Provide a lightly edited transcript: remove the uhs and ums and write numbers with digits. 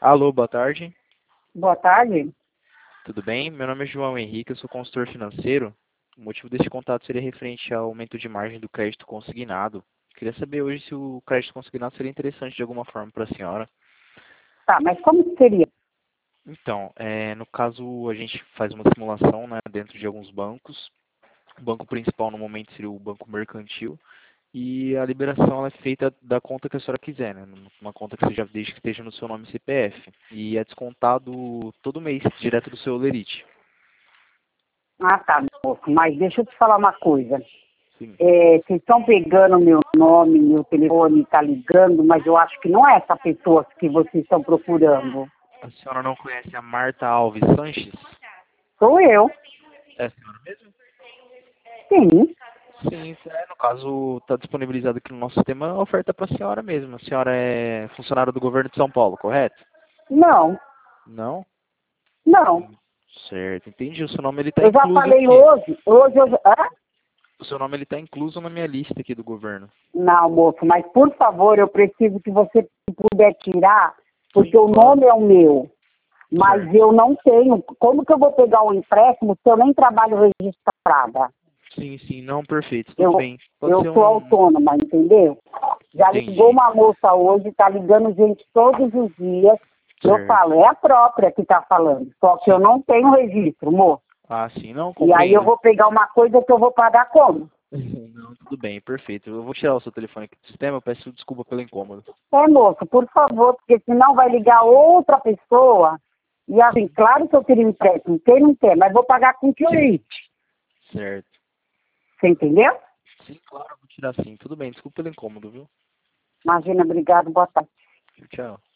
Alô, boa tarde. Boa tarde. Tudo bem? Meu nome é João Henrique, eu sou consultor financeiro. O motivo deste contato seria referente ao aumento de margem do crédito consignado. Queria saber hoje se o crédito consignado seria interessante de alguma forma para a senhora. Tá, mas como que seria? Então, no caso, a gente faz uma simulação, né, dentro de alguns bancos. O banco principal no momento seria o banco mercantil. E a liberação ela é feita da conta que a senhora quiser, né? Uma conta que seja desde que esteja no seu nome e CPF. E é descontado todo mês, direto do seu Lerite. Ah, tá, moço, mas deixa eu te falar uma coisa. Sim. Vocês estão pegando meu nome, meu telefone, tá ligando, mas eu acho que não é essa pessoa que vocês estão procurando. A senhora não conhece a Marta Alves Sanches? Sou eu. É a senhora mesmo? Sim. Sim, no caso, está disponibilizado aqui no nosso sistema a oferta para a senhora mesmo. A senhora é funcionária do governo de São Paulo, correto? Não, Não? não. Certo, entendi. O seu nome ele está Eu já incluso falei aqui. hoje. Hã? O seu nome ele está incluso na minha lista aqui do governo. Não, moço, mas por favor, eu preciso que você puder tirar, Sim, porque o claro. nome é o meu. Mas Certo. eu não tenho. Como que eu vou pegar um empréstimo se eu nem trabalho registrada? Sim, sim, não, perfeito, tudo Eu, bem. Pode eu ser sou um. autônoma, entendeu? Já ligou Entendi. uma moça hoje, tá ligando gente todos os dias. Eu Certo. falo, é a própria que tá falando. Só que eu Sim. não tenho registro, moço. Ah, sim, não, E aí eu compreendo. vou pegar uma coisa que eu vou pagar como? Não, tudo bem, perfeito. Eu vou tirar o seu telefone aqui do sistema, eu peço desculpa pelo incômodo. É, moço, por favor, porque senão vai ligar outra pessoa. E assim, claro que eu queria empréstimo, quem não quer, mas vou pagar com que? Certo. Você entendeu? Sim, claro, eu vou tirar sim. Tudo bem, desculpa pelo incômodo, viu? Imagina, obrigado, boa tarde. Tchau.